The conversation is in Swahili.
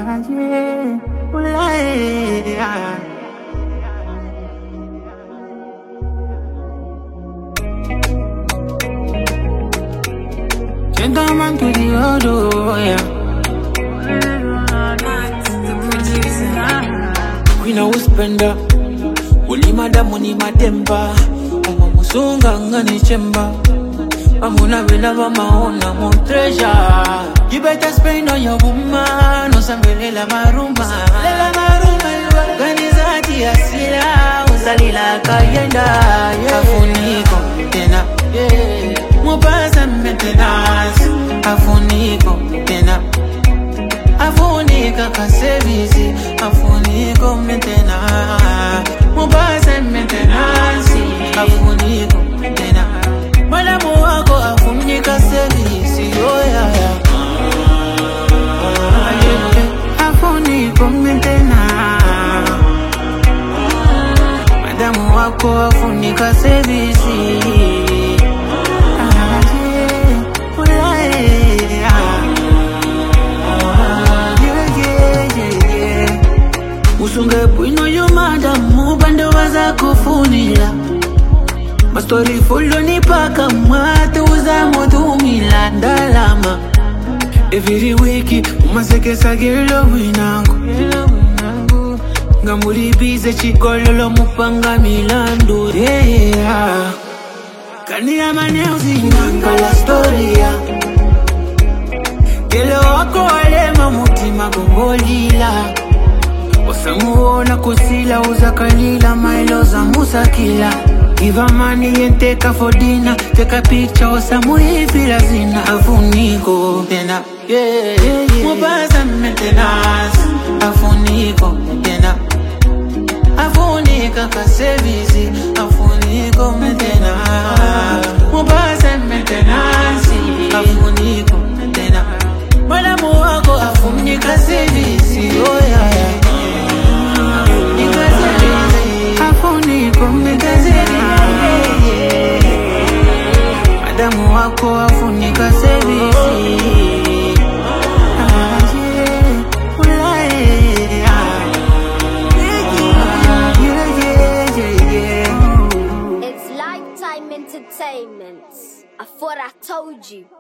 Gentleman to the odo, yeah. Queen of spender, uli madamu ni mademba. Musunga ngani chemba. Mamuna vela maona mo treasure. You better spend on your woman. No sambele la maruma. Lela maruma organizati asila. Uzalila kayenda. Afuniko tena. Mubaza maintenance. Afuniko tena. Afunika ka service. Afuniko maintenance. Mubaza maintenance. Afuniko tena. Madamu wako afunika service. Oh yeah yeah. Afuniko maintenance. Madamu wako afunika service. Usunge bwino yo madamu bando waza kufunila. Mastori follow ni paka mwate uza motumila ndalama. Every week umaseke sagelo winangu. Ngamuri bize chikololo mupanga milando. Yeah. Kani amane uzinganga story ya. Kelo wako walema mutima gongolila. Osamuona kusila uzakalila mailo za musakila. Give a money and take her for dinner. Take a picture osamu ifila zina. Afuniko tena. Mubaza maintenance. Afuniko tena. Afunika ka service. Afuniko maintenance. Mubaza maintenance. Afuniko tena. Madamu wako afunika service. Oh yeah yeah. Afuniko maintenance. Madamu wako afunika service. It's Lifetime Entertainment. I thought I told you.